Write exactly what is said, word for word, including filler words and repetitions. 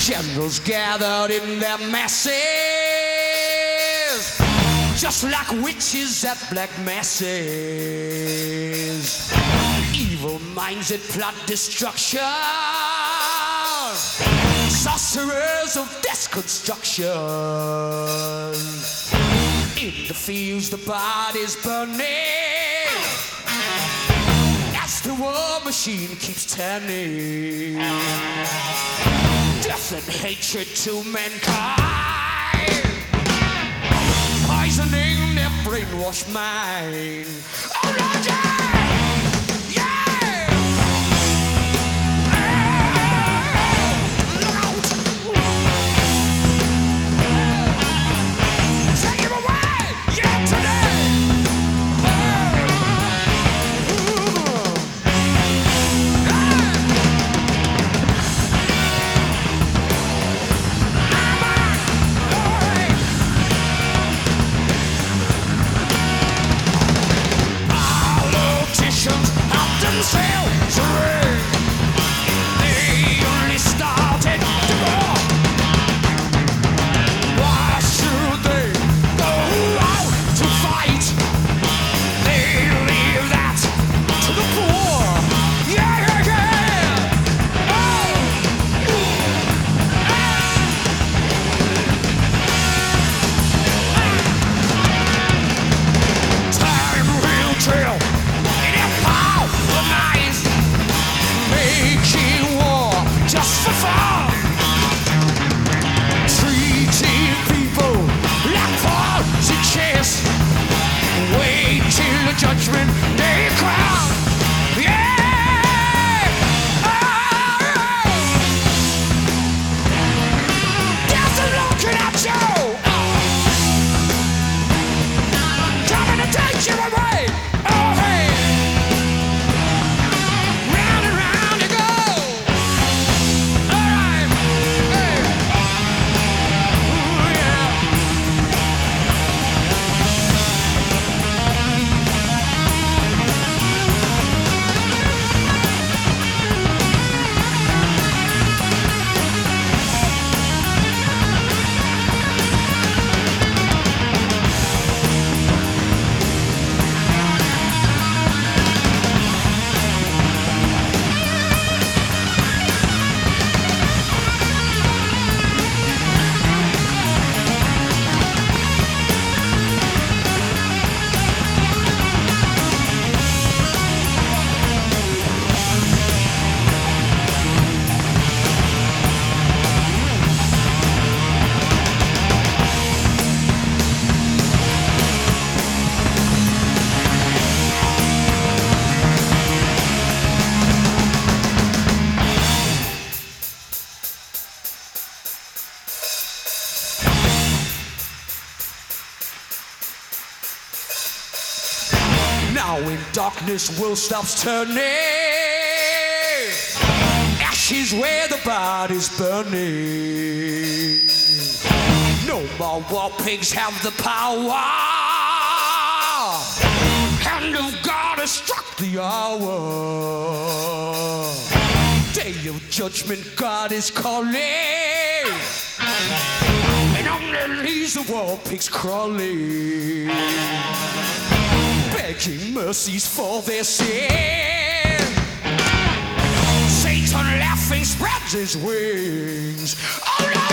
Generals gathered in their masses, just like witches at black masses. Evil minds that plot destruction, sorcerers of death construction. In the fields the bodies burning, as the war machine keeps turning. Death and hatred to mankind, poisoning their brainwashed mind. Oh Lord, yeah! Judgment day crown, yeah! Oh, death is looking at you, coming to take you away. Oh, hey, round and round you go. All right, hey, ooh, yeah. Now in darkness world stops turning, ashes where the body's burning. No more war pigs have the power, hand of God has struck the hour. Day of judgment God is calling, and only leaves the war pigs crawling, begging mercies for their sin. Satan laughing spreads his wings. Oh,